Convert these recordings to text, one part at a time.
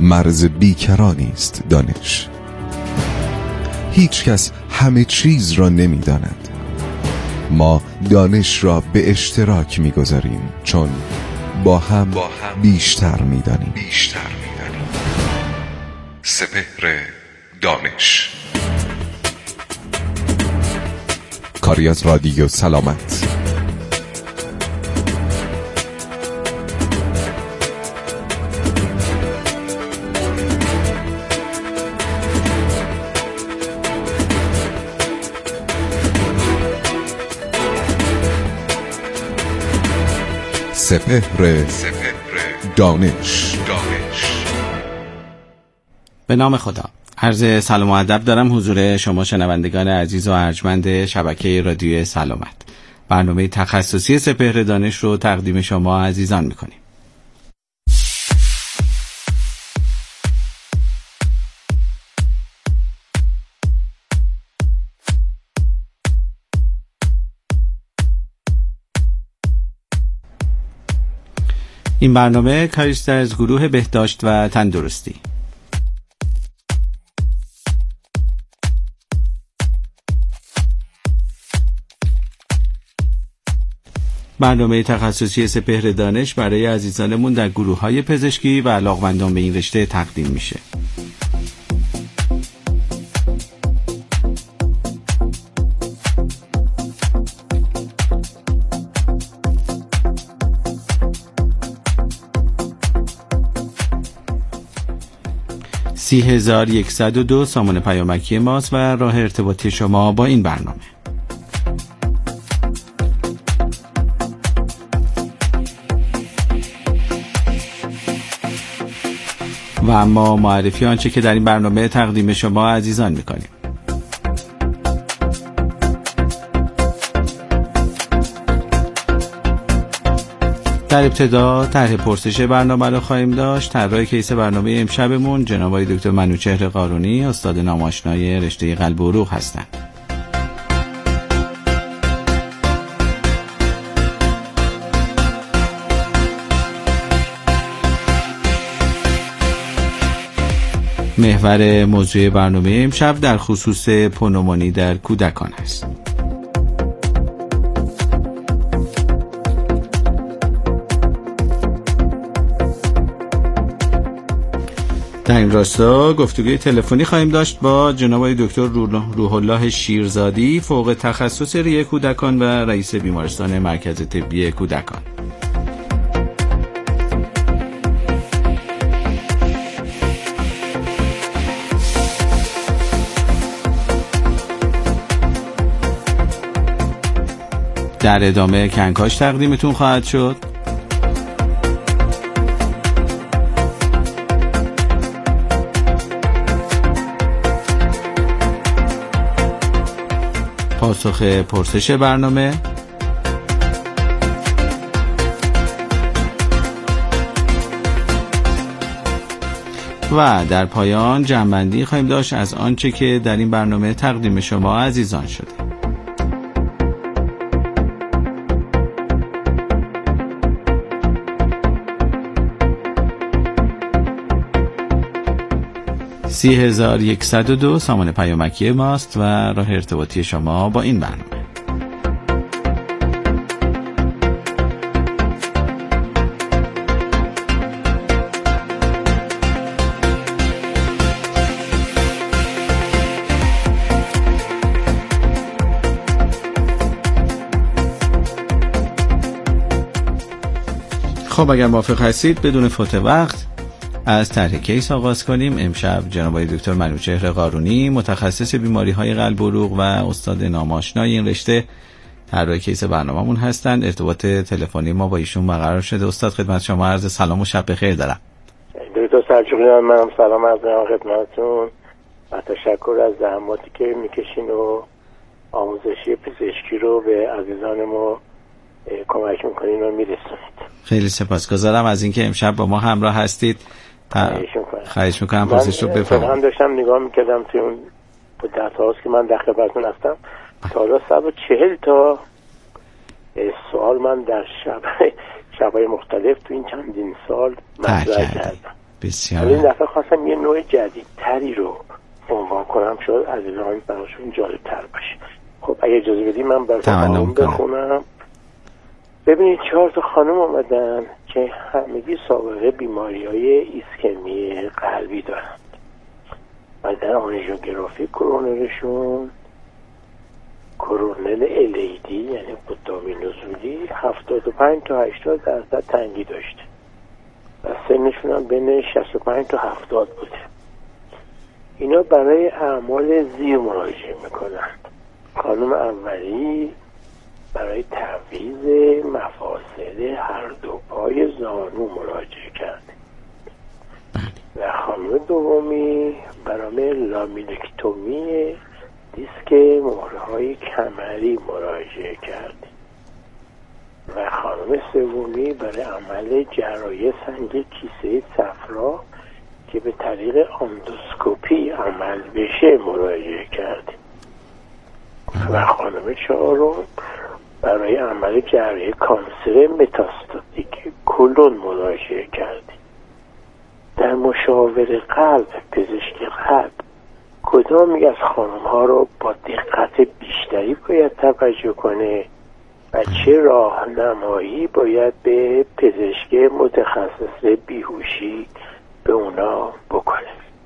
مرز بیکرانی است دانش. هیچ کس همه چیز را نمی داند. ما دانش را به اشتراک می گذاریم چون با هم بیشتر می دانیم. سپهر دانش، کاری از رادیو سلامت. سپهر دانش. به نام خدا. عرض سلام و ادب دارم حضور شما شنوندگان عزیز و ارجمند شبکه رادیو سلامت. برنامه تخصصی سپهر دانش رو تقدیم شما عزیزان میکنیم. این برنامه کاریست از گروه بهداشت و تندرستی. برنامه تخصصی سپهر دانش برای عزیزانمون در گروه‌های پزشکی و علاقمندان به این رشته تقدیم میشه. (30,102) سامان پیامکی ماست و راه ارتباطی شما با این برنامه. و اما معرفی آنچه که در این برنامه تقدیم شما عزیزان میکنیم. در ابتدا طرح پرسش برنامه رو خواهیم داشت. طراح کیس برنامه امشبمون جناب آقای دکتر منوچهر قارونی، استاد ناماشنای رشته قلب و عروق هستند. محور موضوع برنامه امشب در خصوص پنومونی در کودکان است. در این راستا گفتگوی تلفنی خواهیم داشت با جناب آقای دکتر روح الله شیرزادی، فوق تخصص ریه کودکان و رئیس بیمارستان مرکز طبی کودکان. در ادامه کنکاش تقدیمتون خواهد شد. پاسخ پرسش برنامه و در پایان جمع‌بندی خواهیم داشت از آنچه که در این برنامه تقدیم شما عزیزان شده. (30,102) سامان پیامکی ماست و راه ارتباطی شما با این برنامه. خب اگر موافق هستید بدون فوت وقت از طرح کیس آغاز کنیم. امشب جناب آقای دکتر منوچهر قارونی، متخصص بیماری‌های قلب و عروق و استاد ناماشنای این رشته، طراح کیس برنامه‌مون هستند. ارتباط تلفنی ما با ایشون برقرار شده. استاد خدمت شما عرض سلام و شب بخیر دارم. دکتر سلجوقی، منم سلام عرض می‌کنم خدمتتون و تشکر از زحماتی که می‌کشین و آموزشی پزشکی رو به عزیزان ما کمک می‌کنین و می‌رسونید. خیلی سپاسگزارم از اینکه امشب با ما همراه هستید. خواهش میکنم پرسش رو بفرمایید. من داشتم نگاه میکردم توی اون مدت هاست که من در خدمتتون هستم، تا حالا 140 تا سوال من در شب‌های مختلف تو این چندین سال مطرح کردم. بسیار. این دفعه خواستم یه نوع جدیدتری رو عنوان کنم، شاید عزیزان براشون جالب‌تر باشه. خب اگه اجازه بدی من براتون بخونم. ببینید 4 تا خانم اومدن که همگی سابقه بیماری‌های ایسکمی قلبی دارند و در آنژیوگرافی کرونرشون کرونل الیدی یعنی قدامی نزولی 75 تا 80% تنگی داشته و سنشون هم بین 65 تا 70 بوده. اینا برای اعمال زیر مراجعه میکنند. خانم اولی برای تعویض مفاصل هر دو پای زانو مراجعه کرده و خانم دومی برای لامینکتومی دیسک مهره‌های کمری مراجعه کرده و خانم سومی برای عمل جراحی سنگ کیسه صفرا که به طریق اندوسکوپی عمل بشه مراجعه کرده و خانم چهارم برای عمل جراحی کانسر متاستاتیک کلون مراجعه کرده. در مشاور قلب پزشک قلب کدام از خانم ها رو با دقت بیشتری باید توجه کنه و چه راهنمایی باید به پزشک متخصص بیهوشی به اونا بکنه؟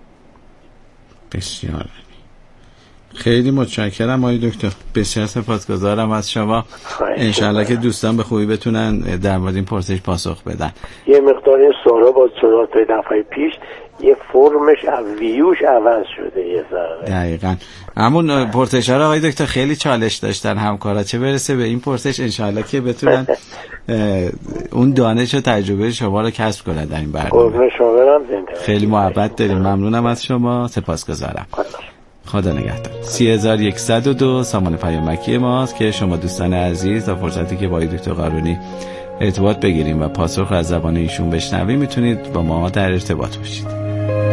بسیار خیلی متشکرم آقای دکتر، بسیار سپاسگزارم از شما. انشالله که دوستان به خوبی بتونن در مورد این پرسش پاسخ بدن. یه مقدار این سوالا با سوالات دفعه پیش یه فرمش ویوش عوض شده یه ذره. دقیقاً. اما پرسش‌ها رو آقای دکتر خیلی چالش داشتن همکارا، چه برسه به این پرسش انشالله که بتونن اون دانش و تجربه شما رو کسب کنن در این برنامه. خیلی محبت داریم، ممنونم از شما، سپاسگزارم. خدا نگهدار. 3102 سامان پیامکی ماست که شما دوستان عزیز تا فرصتی که با دکتر قارونی ارتباط بگیریم و پاسخ از زبان ایشون بشنویم میتونید با ما در ارتباط باشید.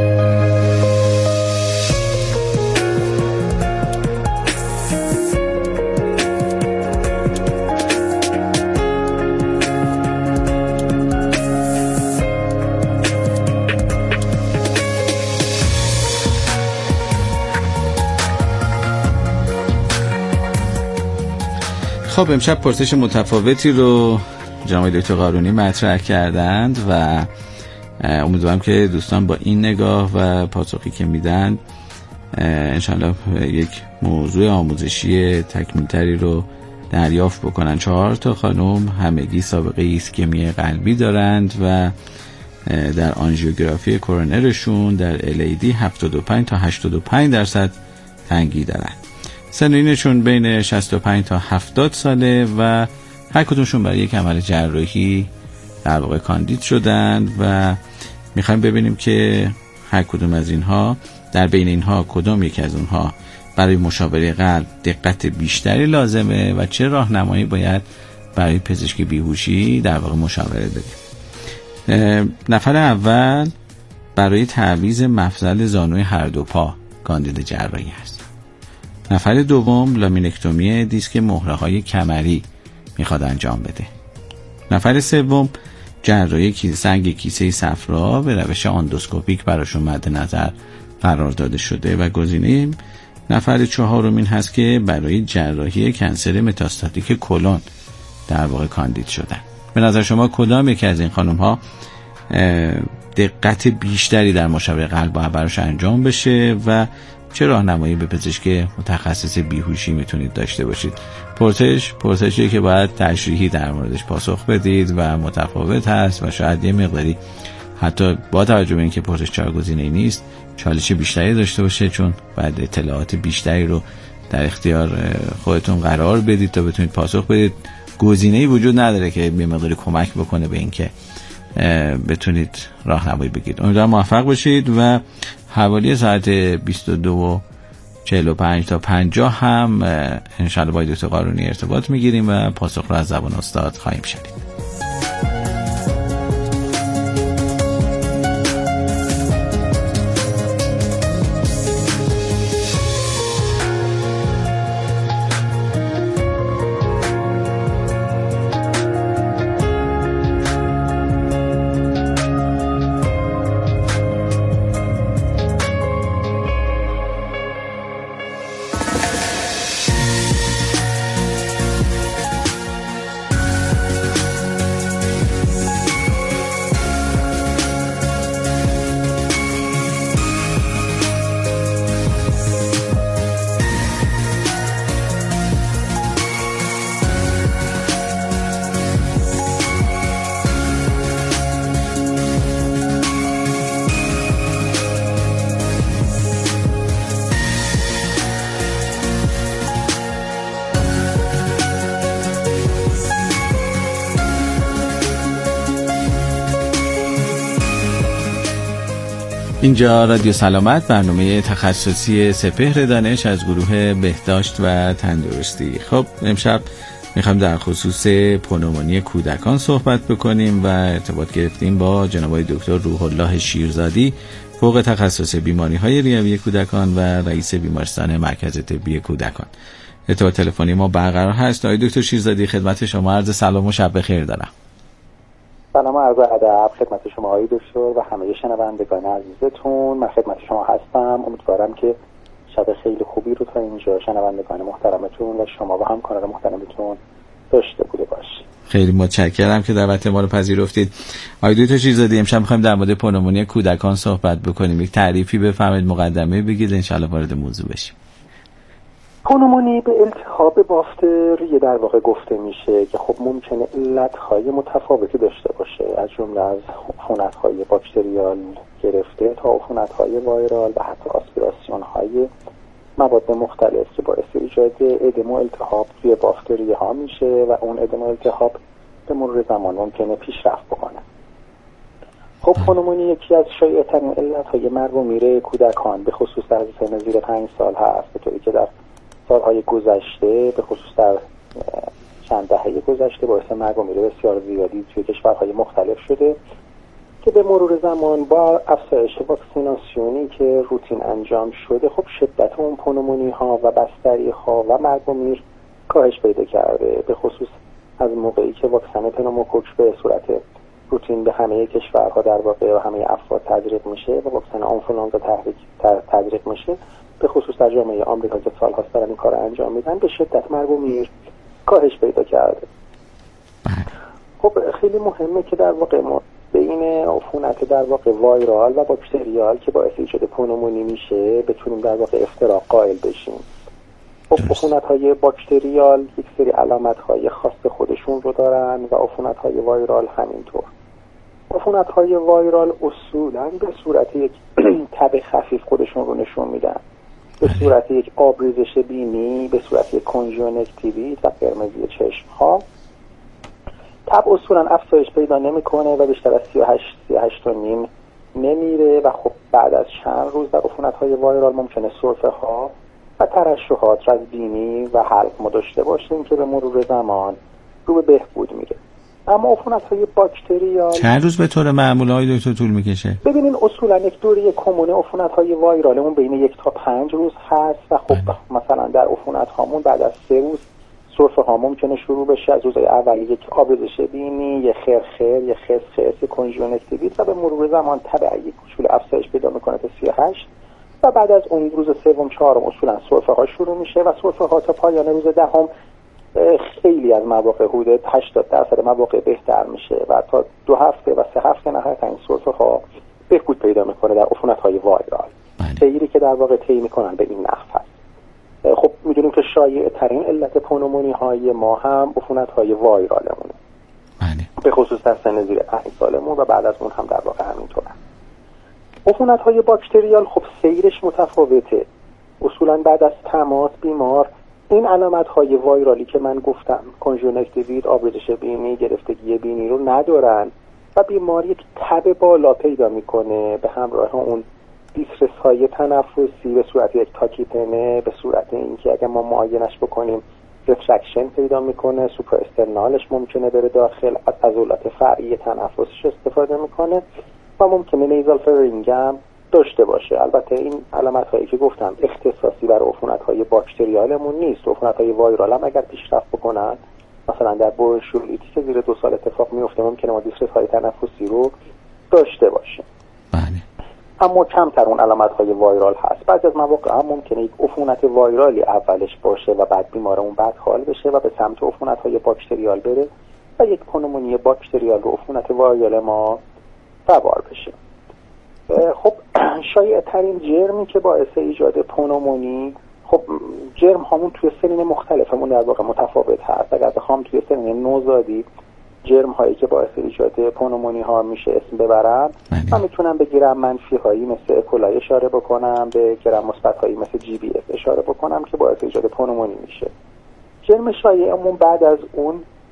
خب امشب پرسش متفاوتی رو جناب دکتر قارونی مطرح کردند و امیدوارم که دوستان با این نگاه و پاسخی که میدن انشالله یک موضوع آموزشی تکمیلتری رو دریافت بکنن. 4 تا خانم همگی سابقه ایسکمی قلبی دارند و در آنژیوگرافی کرونرشون در الیدی 75 تا 85% تنگی دارند. سنینشون بین 65 تا 70 ساله و هر کدومشون برای یک عمل جراحی در واقع کاندید شدند و میخوایم ببینیم که هر کدوم از اینها در بین اینها کدام یک از اونها برای مشاوره قلب دقت بیشتری لازمه و چه راهنمایی باید برای پزشک بیهوشی در واقع مشاوره بدیم. نفر اول برای تعویض مفصل زانوی هر دو پا کاندید جراحی است. نفر دوم لامینکتومی دیسک مهره‌های کمری میخواد انجام بده. نفر سوم جراحی سنگ کیسه صفرا به روش اندوسکوپیک براشون مد نظر قرار داده شده و گزینه نفر چهارمین هست که برای جراحی کنسر متاستاتیک کلون در واقع کاندید شدن. به نظر شما کدام یکی از این خانم ها دقت بیشتری در مشاوره قلب باید براش انجام بشه و چه راهنمایی به پزشک متخصص بیهوشی میتونید داشته باشید؟ پرسشی که باید تشریحی در موردش پاسخ بدید و متفاوت هست و شاید یه مقداری حتی با توجه به اینکه پرسش 4 گزینه‌ای نیست چالش بیشتری داشته باشه، چون باید اطلاعات بیشتری رو در اختیار خودتون قرار بدید تا بتونید پاسخ بدید. گزینه‌ای وجود نداره که یه مقداری کمک بکنه به اینکه بتونید راهنمایی بگیرید. امیدوارم موفق باشید و حوالی ساعت 22:45 تا 50 هم انشالله با دکتر قارونی ارتباط میگیریم و پاسخ رو از زبان استاد خواهیم شنید. اینجا رادیو سلامت، برنامه تخصصی سپهر دانش از گروه بهداشت و تندرستی. خب امشب میخوایم در خصوص پنومونی کودکان صحبت بکنیم و ارتباط گرفتیم با جناب آقای دکتر روح الله شیرزادی، فوق تخصص بیماری‌های ریوی کودکان و رئیس بیمارستان مرکز طبی کودکان. ارتباط تلفنی ما برقرار هست. آقای دکتر شیرزادی، خدمت شما عرض سلام و شب بخیر دارم. سلام و عرض ادب خدمت شما آقای دکتر و همه شنوندگان عزیزتون. من خدمت شما هستم. امیدوارم که شب خیلی خوبی رو تا اینجا شنوندگان محترمتون و شما و همکاران محترمتون داشته بوده باشید. خیلی متشکرم که دعوت ما رو پذیرفتید. آقای دکتر شیرزادی، امشب می‌خوایم در مورد پنومونی کودکان صحبت بکنیم. یک تعریفی بفرمایید، مقدمه بگید، ان شاءالله وارد موضوع بشیم. پنومونی به التهاب بافت ریه در واقع گفته میشه که خب ممکنه علتهای متفاوتی داشته باشه، از جمله از عفونت‌های باکتریال گرفته تا عفونت‌های وایرال و حتی آسپیراسیون‌های مواد مختلف که باعث ایجاد ادم و التهاب توی بافت ریه ها میشه و اون ادم و التهاب به مرور زمان ممکنه پیشرفت بکنه. خب پنومونی یکی از شایع‌ترین علت‌های مرگ و میر کودکان به خصوص در سن زیر 5 سال هست، به طوری که در سالهای گذشته به خصوص در چند دهه گذشته باعث مرگ و میر بسیار زیادی توی کشورهای مختلف شده که به مرور زمان با افزایش واکسیناسیونی که روتین انجام شده خب شدت اون پنومونی ها و بستری ها و مرگ و میر کاهش پیدا کرده، به خصوص از موقعی که واکسن پنوموکوک به صورت روتین به همه کشورها در واقع و همه افراد تزریق میشه و واکسن آنفولانزا تزریق میشه، به خصوص در جامعه آمریکا که سال‌هاست دارن این کار انجام میدن، به شدت مرگ و میر کاهش پیدا کرده. خب خیلی مهمه که در واقع ما بین عفونت در واقع وایرال و باکتریال که باعث ایجاد پنومونی میشه بتونیم در واقع افتراق قائل بشیم. خب عفونت‌های باکتریال یک سری علامت‌های خاص خودشون رو دارن و عفونت‌های وایرال همینطور. عفونت‌های وایرال اصولاً به صورت یک تب خفیف خودشون رو نشون میدن، به صورت یک آبریزش بینی، به صورت یک کنژونکتیویت و قرمزی چشم‌ها. تب اصولاً افزایش پیدا نمی‌کنه و بیشتر از 38.5 نمیره و خب بعد از چند روز در عفونت‌های وایرال ممکنه سرفه‌ها و ترشحات از بینی و حلق ما داشته باشیم که به مرور زمان رو به بهبود میره. اما عفونت‌های باکتریال چند روز به طور معمول های دکتر طول میکشه؟ ببینین اصولاً یک دوره کمون عفونت‌های وایرالمون بین 1 تا 5 روز هست و خب مثلا در عفونت‌هامون بعد از 3 روز سرفه ها ممکنه شروع بشه، از روزهای اولی یک آبریزش بینی، یک خرخر، یک خسخس، یک کنژونکتیویت و به مرور زمان تبعی کوچولو افزایش پیدا میکنه تا 38 و بعد از اون روز سوم چهارم اصولا سرفه ها شروع میشه و سرفه ها تا پایان روز دهم خیلی از مواقع حدود 80% مواقع بهتر میشه و تا 2 هفته و 3 هفته نهایتا این سرفه ها بهبود پیدا میکنه در عفونت‌های وایرال. سیری که در واقع طی میکنن به این نحو هست. خب میدونیم که شایع ترین علت پنومونی های ما هم عفونت‌های وایرالمونه، به خصوص در سن زیر 5 سالمون و بعد از اون هم در واقع همینطوره. عفونت‌های باکتریال خب سیرش متفاوته. اصولاً بعد از تماس بیمار این علامت‌های وایرالی که من گفتم، کنژونکتیویت، آبریزش بینی، گرفتگی بینی رو ندارن و بیمار یک تب بالا پیدا میکنه به همراه اون دیسترس‌های تنفسی به صورت یک تاکیپنه، به صورت اینکه اگر ما معاینش بکنیم ریترکشن پیدا میکنه، سوپرا استرنالش ممکنه بره داخل، از عضلات فرعی تنفسش استفاده میکنه و ممکنه نیزال فرینگ هم داشته باشه. البته این علامت‌هایی که گفتم اختصاصی بر عفونت‌های باکتریالمون نیست. عفونت‌های وایرال هم اگر پیشرفت بکنن، مثلا در بروشولیتی که زیر 2 سال اتفاق میفته، ممکنه ما دیسترس‌های تنفسی رو داشته باشیم. اما کمتر اون علامت‌های وایرال هست. بعضی از مواقع هم ممکنه یک عفونت وایرالی اولش باشه و بعد بیمارمون بد حال بشه و به سمت عفونت‌های باکتریال بره و یک پنومونی باکتریال رو عفونت وایرال ما سوار بشه. خب شایع ترین جرمی که باعث ایجاد پنومونی، خب جرم هامون توی سنین مختلفمون در واقع متفاوت هست. اگر بخوام توی سنین نوزادی جرم هایی که باعث ایجاد پنومونی ها میشه اسم ببرم، من میتونم به گرم منفی هایی مثل اکولای اشاره بکنم، به گرم مثبت هایی مثل جی بی اف اشاره بکنم که باعث ایجاد پنومونی میشه. جرم شایعمون بعد از اون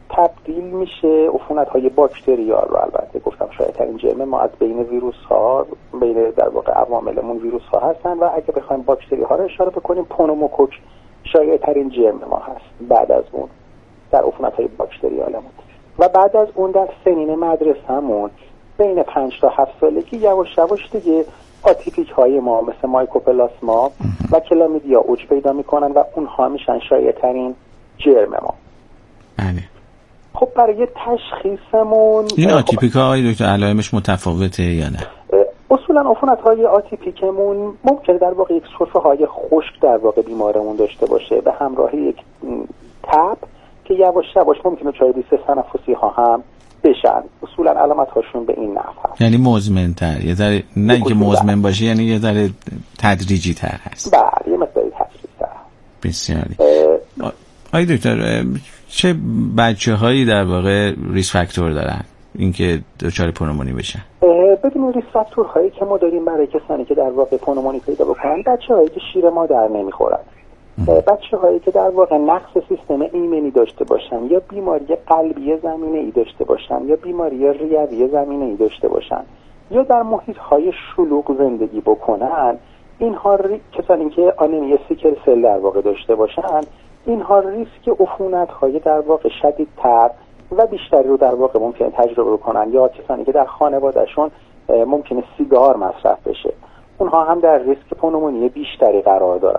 تبدیل میشه عفونت‌های باکتریال رو، البته گفتم شایع‌ترین جرم ما از بین ویروس‌ها، بین در واقع عواملمون ویروس‌ها هستن و اگه بخوایم باکتری‌ها رو اشاره بکنیم پنوموکوک شایع‌ترین جرم ما هست بعد از اون در عفونت‌های باکتریالمون. و بعد از اون در سنین مدرسه‌مون بین 5 تا 7 سالگی یواش یواش دیگه آتیپیک های ما مثل مایکوپلاسما و کلامیدیا اوج پیدا میکنن و اونها میشن شایع‌ترین جرم ما. بله. خب برای تشخیصمون این آتیپیک های دکتر علائمش متفاوته یا نه؟ اصولا عفونت های آتیپیکمون ممکنه در واقع یک سرفه های خشک در واقع بیمارمون داشته باشه به همراه یک تب که یواش یواش ممکنه چایلیست تنفسی ها هم بشن. اصولا علامت هاشون به این نحو هست. یعنی مزمن تر، یه ذره نه اینکه مزمن باشه، یعنی یه ذره تدریجی تر هست. بله، یه مقداری تدریجی تر. بسیاری. آقای دکتر، چه بچه‌هایی در واقع ریس فاکتور دارن اینکه دچار پنومونی بشن؟ ببینید ریس فاکتورهایی که ما داریم برای کسانی که در واقع پنومونی پیدا بکنن، بچه‌هایی که شیر مادر نمیخورن، بچه‌هایی که در واقع نقص سیستم ایمنی داشته باشن، یا بیماری قلبی زمینه‌ای داشته باشن، یا بیماری ریوی زمینه‌ای داشته باشن، یا در محیط‌های شلوغ زندگی بکنن، اینها کسانی که آنمی سیکل سل در واقع داشته باشن، اینها ریسک عفونت‌های در واقع شدیدتر و بیشتری رو در واقع ممکنه تجربه کنن. یا کسانی که در خانوادهشون ممکنه سیگار مصرف بشه، اونها هم در ریسک پنومونی بیشتری قرار دارن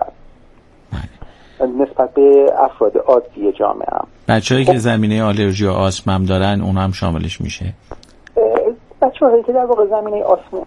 نسبت به افراد عادی جامعه. هم بچه‌هایی که زمینه آلرژی و آسم هم دارن اون هم شاملش میشه؟ بچه‌هایی که در واقع زمینه آسم.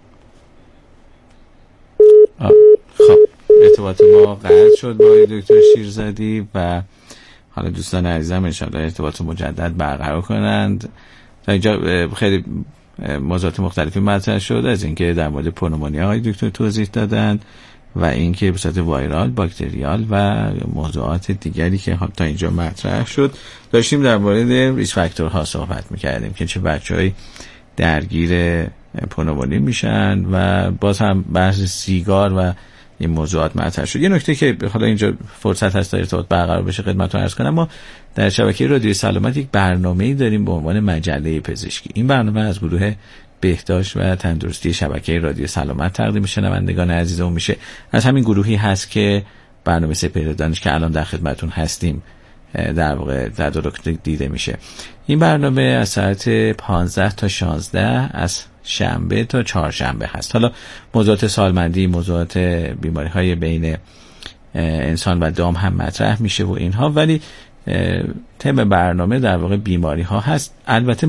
خب ارتباط ما قطع شد با دکتر شیرزادی و حالا دوستان عزیزم انشاءالله ارتباط مجدد برقرار کنند. تا اینجا خیلی موضوعات مختلفی مطرح شد، از اینکه در مورد پنومونیا های دکتر توضیح دادند و اینکه به صورت وایرال، باکتریال و موضوعات دیگری که تا اینجا مطرح شد. داشتیم در مورد ریس فاکتورها صحبت می‌کردیم که چه بچه‌هایی درگیر پنومونی میشن و باز هم بحث سیگار و این موضوعات مطرح شد. یه نکته که حالا اینجا فرصت هست تا ارتباط برقرار بشه خدمتتون عرض کنم، ما در شبکه رادیو سلامت یک برنامه‌ای داریم به عنوان مجله پزشکی. این برنامه از گروه بهداشت و تندرستی شبکه رادیو سلامت تقدیم شنوندگان عزیزمون میشه. از همین گروهی هست که برنامه سپهر دانش که الان در خدمتتون هستیم در واقع تدارک دیده میشه. این برنامه از ساعت 15 تا 16 از شنبه تا چهارشنبه هست. حالا موضوعات سالمندی، موضوعات بیماری‌های بین انسان و دام هم مطرح میشه و اینها، ولی تم برنامه در واقع بیماری‌ها هست. البته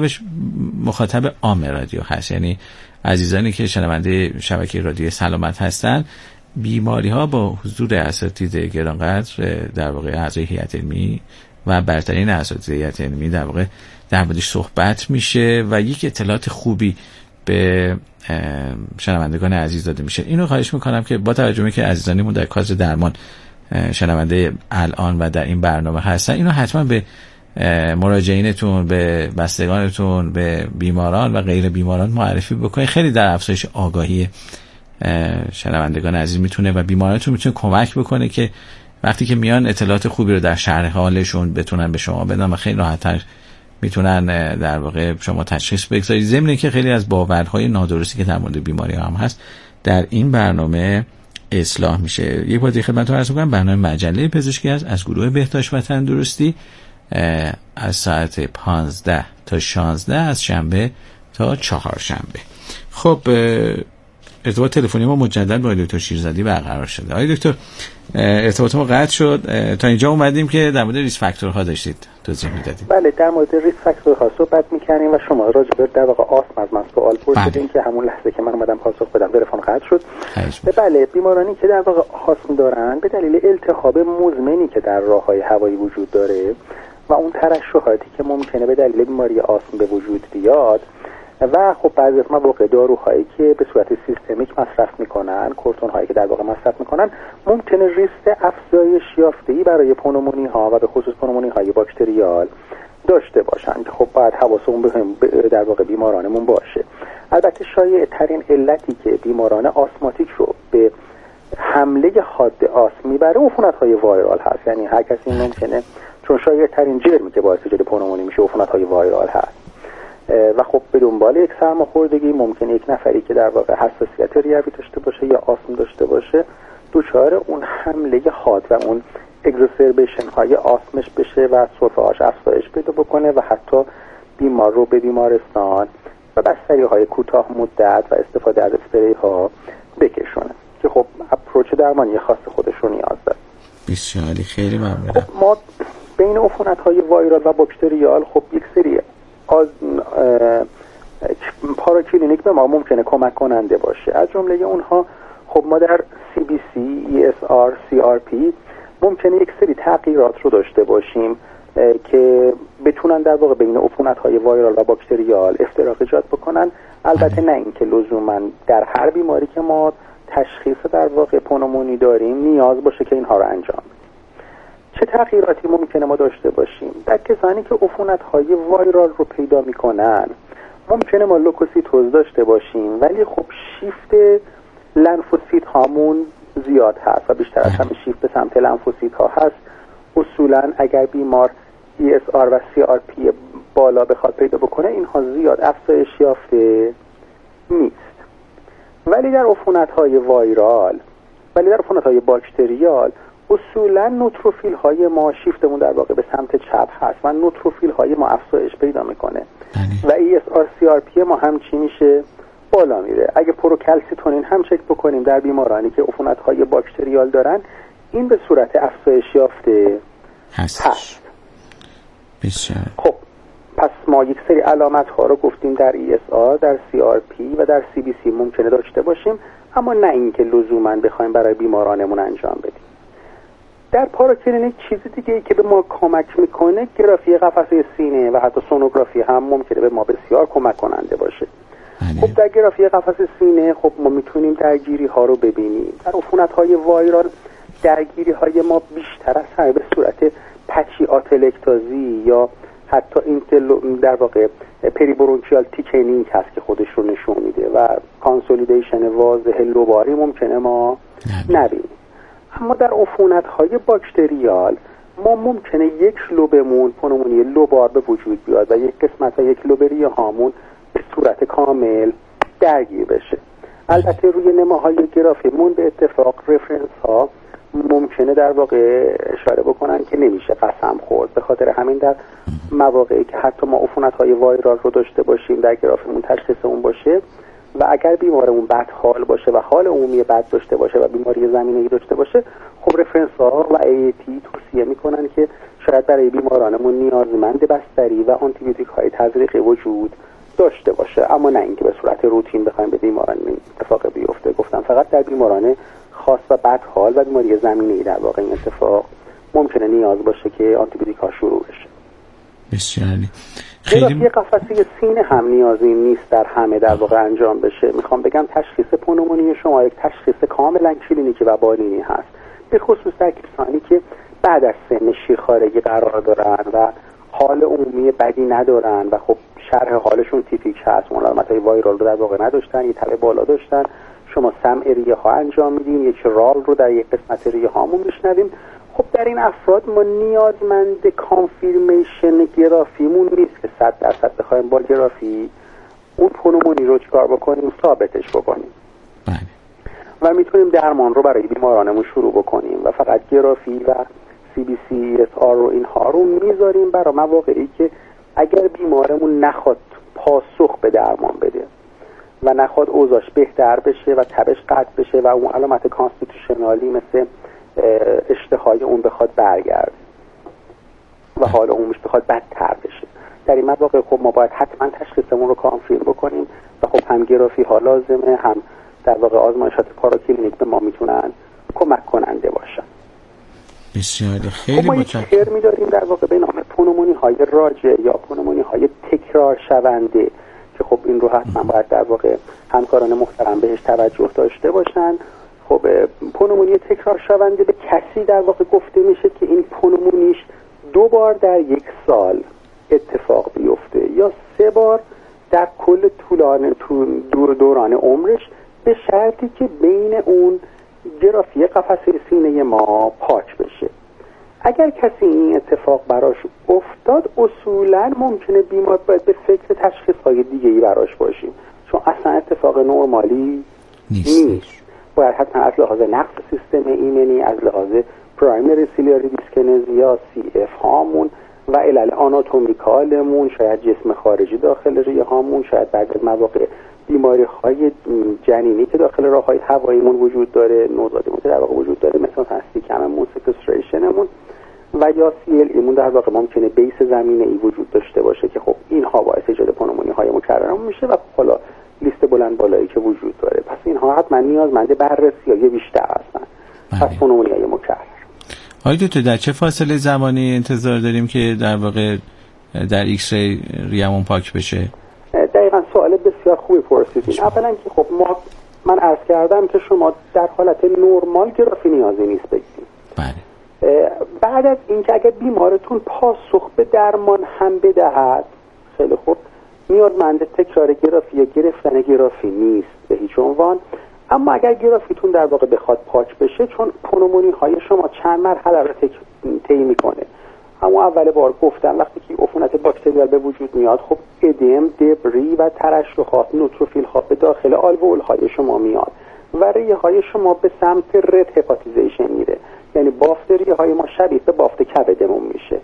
مخاطب عام رادیو هست، یعنی عزیزانی که شنونده شبکه رادیو سلامت هستن، بیماری‌ها با حضور اساتید گرانقدر در واقع اعضای هیئت علمی و برترین اساتید هیئت علمی در واقع در موردش صحبت میشه و یک اطلاعات خوبی به شنوندگان عزیز داده میشه. اینو خواهش میکنم که با توجه به که عزیزانمون در کادر درمان شنونده الان و در این برنامه هستن، اینو حتما به مراجعینتون، به بستگانتون، به بیماران و غیر بیماران معرفی بکنید. خیلی در افزایش آگاهی شنوندگان عزیز میتونه و بیمارانتون میتونه کمک بکنه که وقتی که میان اطلاعات خوبی رو در شرح حالشون بتونن به شما بدن و خیلی راحت‌تر میتونن در واقع شما تشخیص بگذارید. ضمن اینکه خیلی از باورهای نادرستی که در مورد بیماری هم هست در این برنامه اصلاح میشه. یک بار دیگه خدمتتون عرض می‌کنم برنامه مجله پزشکی هست از گروه بهداشت و تندرستی از ساعت 15 تا 16 از شنبه تا چهارشنبه. خب ارتباط تلفنی ما مجدد با دکتر شیرزادی برقرار شده. آقای دکتر ارتباط ما قطع شد. تا اینجا اومدیم که در مورد ریس فاکتورها داشتید توضیح میدادید. بله، در مورد ریس فاکتورها صحبت می‌کردیم و شما راجع به در واقع آسم از من سوال پرسیدین که همون لحظه که من اومدم پاسخ بدم تلفن قطع شد. بله، بیمارانی که در واقع آسم دارن به دلیل التهاب مزمنی که در راه‌های هوایی وجود داره و اون ترشحاتی که ممکنه به دلیل بیماری آسم به وجود بیاد و خب بعضی از مواقع داروهایی که به صورت سیستمیک مصرف میکنن، کورتون هایی که در واقع مصرف میکنن، ممکنه ریسک افزایش یافته‌ای برای پنومونی ها و به خصوص پنومونی های باکتریال داشته باشن که خب باید حواسمون به در واقع بیمارانمون باشه. البته شایع ترین علتی که بیماران آسماتیک رو به حمله حاد آسم میبره عفونت های وایرال هست. یعنی هر کسی ممکنه چون شایع‌ترین جرمی که باعث ایجاد پنومونی میشه عفونت‌های وایرال هست و خب به دنبال یک سرماخوردگی ممکنه یک نفری که در واقع حساسیت ریوی داشته باشه یا آسم داشته باشه دچار اون حمله حاد و اون اگزربیشن های آسمش بشه و سرفه‌هاش افزایش پیدا بکنه و حتی بیمار رو به بیمارستان و بستری های کوتاه مدت و استفاده از اسپری ها بکشونه که خب اپروچ درمانی خاص خودش رو نیاز داره. بسیار خیلی ممنونم. خب ما بین عفونت های وایرال و باکتریال خب یک سری پاراکلینیک به ما ممکنه کمک کننده باشه. از جمله اونها خب ما در CBC، ESR، CRP ممکنه یک سری تغییرات رو داشته باشیم که بتونن در واقع بین عفونت‌های وایرال و باکتریال افتراق ایجاد بکنن. البته نه اینکه لزوما در هر بیماری که ما تشخیص در واقع پنومونی داریم نیاز باشه که اینها رو انجام بدیم. چه تغییراتی ممکنه ما داشته باشیم؟ در کسانی که عفونت‌های وایرال رو پیدا می‌کنن ممکنه ما لوکوسیتوز داشته باشیم ولی خب شیفت لنفوسیت هامون زیاد هست و بیشتر از همه شیفت به سمت لنفوسیت ها هست. اصولا اگر بیمار ESR و CRP بالا بخواد پیدا بکنه اینها زیاد افزایش یافته نیست. ولی در عفونت‌های وایرال ولی در عفونت‌های باکتریال اصولا نوتروفیل های ما شیفتمون در واقع به سمت چپ هست و نوتروفیل های ما افزایش پیدا میکنه و ESR CRP ما هم چی میشه؟ بالا میره. اگه پروکلسیتونین هم چک بکنیم در بیمارانی که عفونت‌های باکتریال دارن این به صورت افزایش یافته هست. بسیار. خب پس ما یک سری علامت ها رو گفتیم در ESR، در CRP و در CBC ممکنه داشته باشیم اما نه اینکه لزوما بخوایم برای بیمارانمون انجام بدیم. در پاراکلینیک چیز دیگه ای که به ما کمک میکنه گرافی قفسه سینه و حتی سونوگرافی هم ممکنه به ما بسیار کمک کننده باشه. خب در گرافی قفسه سینه خب ما میتونیم درگیری ها رو ببینیم. در عفونت‌های وایرال درگیری های ما بیشتر از همه به صورت پچی آتلکتازی یا حتی در واقع پریبرونکیال تیکنینگ هست که خودش رو نشون میده و کانسولیدیشن واضح لوباری ممکنه ما نبینیم. اما در عفونت‌های باکتریال ما ممکنه یک لوبمون پنومونی لوبار به وجود بیاد و یک قسمت یک لوبری هامون به صورت کامل درگیر بشه. البته روی نماهای گرافیمون به اتفاق رفرنس ها ممکنه در واقع اشاره بکنن که نمیشه قسم خورد. به خاطر همین در مواقعی که حتی ما عفونت‌های وایرال رو داشته باشیم در گرافیمون تشخیص اون باشه و اگر بیمارمون بد حال باشه و حال عمومی بد داشته باشه و بیماری زمینه‌ای داشته باشه خب رفرنس ها و AAT توصیه میکنن که شاید برای بیمارانمون نیازمند بستری و آنتیبیوتیک های تزریقی وجود داشته باشه اما نه اینکه به صورت روتین بخوایم به بیماران اتفاق بیفته. گفتم فقط در بیماران خاص و بد حال و بیماری زمینه‌ای در واقع این اتفاق ممکنه نیاز باشه که آنتیبیوتیک ها شروع بشه. بسیار خیلی قفسه سینه هم نیازی نیست در همه در واقع انجام بشه. میخوام بگم تشخیص پنومونی شما یک تشخیص کاملا کلینیکی و بالینی هست، به خصوص در کسانی که بعد از سن شیرخوارگی قرار دارن و حال عمومی بدی ندارن و خب شرح حالشون تیپیک هست، علامت‌های وایرال رو در واقع نداشتن، یه تب بالا داشتن، شما سمع ریه ها انجام میدین، یک رال رو در یک قسمت ریه هامون میشنویم. خب در این افراد ما نیازمند کانفirmation گرافیمون نیست که 100% بخوایم با گرافی اون پنومونی رو چیکار بکنیم، ثابتش بکنیم. و میتونیم درمان رو برای بیمارانمون شروع بکنیم و فقط گرافی و CBC، ESR رو اینها رو میذاریم برای مواقعی که اگر بیمارمون نخواد پاسخ به درمان بده و نخواد اوضاعش بهتر بشه و تبش قطع بشه و اون علامت کانستیتوشنالی مثل اشتهای اون بخواد برگرد و حال اونش بخواد بدتر بشه، در این مواقع خب ما باید حتما تشخیصمون رو کانفرم بکنیم و خب هم گرافی ها لازمه، هم در واقع آزمایشات پاراکلینیک به ما میتونن کمک کننده باشن. بسیار خیلی ما یک ترمی داریم در واقع به نام پنومونی های راجع یا پنومونی های تکرار شونده که خب این رو حتما باید در واقع همکاران محترم بهش توجه داشته باشن. خب پنومونی تکرار شونده به کسی در واقع گفته میشه که این پنومونیش 2 بار در 1 سال اتفاق بیفته یا 3 بار در کل دوران عمرش، به شرطی که بین اون گرافی قفسه سینه ما پاک بشه. اگر کسی این اتفاق براش افتاد اصولا ممکنه بیمار باید به فکر تشخیص‌های دیگه‌ای براش باشیم، چون اصلا اتفاق نرمالی نیست. باید حتما از لحاظ نقص سیستم ایمنی، از لحاظ پرایمری سیلیاری دیسکنزیا، CF هامون و علل آناتومیکالمون، شاید جسم خارجی داخل ریه هامون، شاید بعد از مواقع بیماری‌های جنینی که داخل راه‌های هواییمون وجود داره، نوزادیمون که در واقع وجود داره، مثلا استیکممون، سکستریشنمون و یا CL ایمون در واقع ممکنه بیس زمینه‌ای وجود داشته باشه که خب اینها باعث ایجاد پنومونی‌های مکررمون میشه و حالا لیست بلند بالایی که وجود داره، پس اینها حتما نیازمند بررسی‌های بیشتر هستن. پس پنومونی‌های مکرر. آقای دکتر در چه فاصله زمانی انتظار داریم که در واقع در ایکس ری ریمون پاک بشه؟ دقیقاً سوال بسیار خوبی پرسیدین. اولا که خب من عرض کردم که شما در حالت نرمال گرافی نیازی نیست بگیرید. بله. بعد از اینکه اگر بیمارتون پاسخ به درمان هم بدهد، خیلی خوب، نیازمند تکرار گرافی یا گرفتن گرافی نیست به هیچ عنوان. اما اگر گرافیتون در واقع بخواد پاک بشه، چون پنومونی های شما چند مرحله رو طی میکنه. اما اول بار گفتم وقتی که عفونت باکتریال به وجود میاد، خب ادم، دبری و ترشحات، نوتروفیل ها به داخل آلوئول های شما میاد و ریه های شما به سمت رد هپاتیزیشن میره، یعنی بافت ریه های ما شبیه به بافت کبدمون میشه.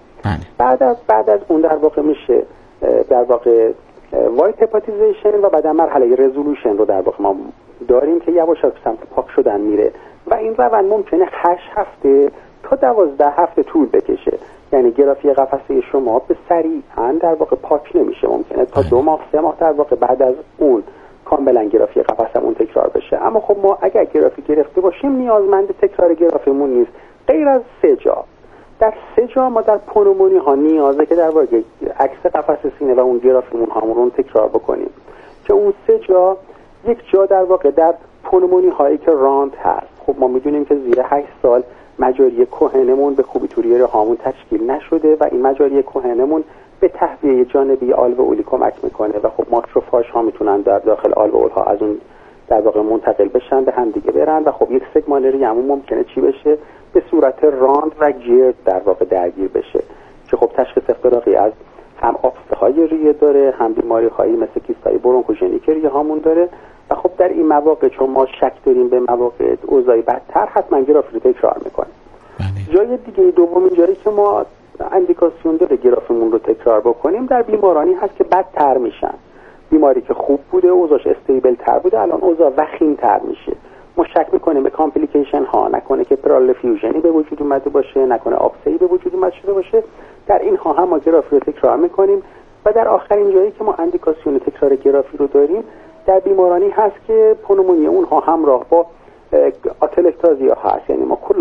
بعد از اون در واقع میشه در واقع وایت هپاتیزیشن و بعد مرحله رزولوشن رو در واقع ما داریم که یواشکی سمت پاک شدن میره و این روند ممکنه 8 هفته تا 12 هفته طول بکشه. یعنی گرافی قفسه شما به سریعا در واقع پاک نمیشه، ممکنه تا 2 ماه 3 ماه در واقع بعد از اون کاملا گرافی قفسمون تکرار بشه. اما خب ما اگر گرافی گرفته باشیم نیازمند تکرار گرافیمون نیست، غیر از 3 جا. در 3 جا ما در پنومونی ها نیازه که در واقع عکس قفسه سینه و اون گرافیمون هامون رو تکرار بکنیم که اون 3 جا، یک جا در واقع در پنومونی هایی که راند هست. خب ما میدونیم که زیر 8 سال مجاری کهنمون به خوبی توی ریه هامون تشکیل نشده و این مجاری کهنمون به تهویه جانبی آلوئولی کمک میکنه و خب ماکروفاژ ها میتونن در داخل آلوئول ها از اون در واقع منتقل بشن به هم دیگه برن و خب یک سگمال ریه‌مون ممکنه چی بشه؟ به صورت راند و گرد در واقع درگیر بشه که خب تشخیص اختراقی از هم آبسته های ریه داره، هم بیماری هایی مثل کیست های برونکوژنیک ریه هامون داره و خب در این مواقع چون ما شک داریم به مواقع اوضاعی بدتر حتما گرافی رو تکرار میکنیم. جای دیگه دومین جایی که ما اندیکاسیون داره گرافیمون رو تکرار بکنیم در بیمارانی هست که بدتر میشن. بیماری که خوب بوده اوضاعش استیبل تر بوده الان اوضاع وخیم تر میشه. ما شک میکنیم به کامپلیکیشن ها، نکنه که پرال فیوژنی به وجود اومده باشه، نکنه آبسه‌ای به وجود اومده شده باشه. در اینها هم ما گرافی رو تکرار میکنیم و در آخرین جایی که ما اندیکاسیون تکرار گرافی رو داریم در بیمارانی هست که پنومونی اونها همراه با آتلکتازیا هست، یعنی ما کل